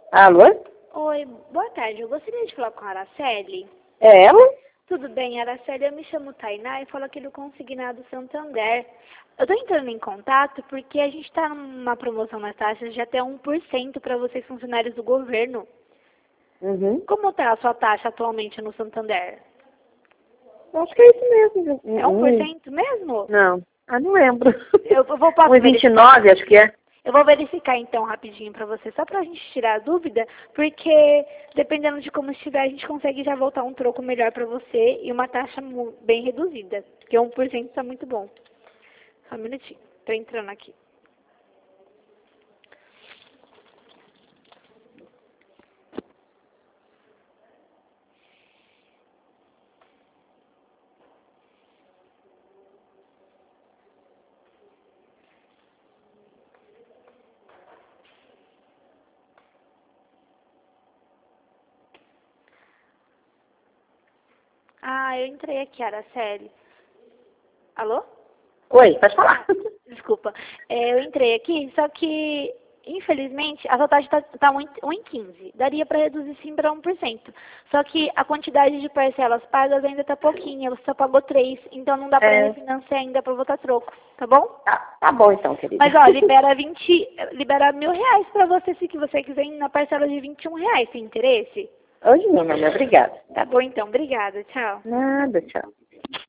Alô? Oi, boa tarde. Eu gostaria de falar com a Araceli. É ela? Tudo bem, Araceli? Eu me chamo Tainá e falo aqui do Consignado Santander. Eu estou entrando em contato porque a gente está numa promoção nas taxas de até 1% para vocês funcionários do governo. Uhum. Como está a sua taxa atualmente no Santander? Acho que é isso mesmo. É 1% mesmo? Não. Ah, não lembro. Posso verificar? 1,29 acho que é. Eu vou verificar então rapidinho para você, só para a gente tirar a dúvida, porque dependendo de como estiver, a gente consegue já voltar um troco melhor para você e uma taxa bem reduzida, porque 1% está muito bom. Só um minutinho, estou entrando aqui. Ah, eu entrei aqui, Araceli. Alô? Oi, pode falar. Desculpa. Eu entrei aqui, só que, infelizmente, a sua taxa está 1,15. Daria para reduzir sim para 1%. Só que a quantidade de parcelas pagas ainda está pouquinha. Você só pagou 3, então não dá para refinanciar ainda para botar troco. Tá bom? Tá bom então, querida. Mas, ó, libera R$ 1.000 para você se que você quiser ir na parcela de R$ 21. Tem interesse? Hoje não, mamãe. Obrigada. Tá bom, então. Obrigada. Tchau. Nada, tchau.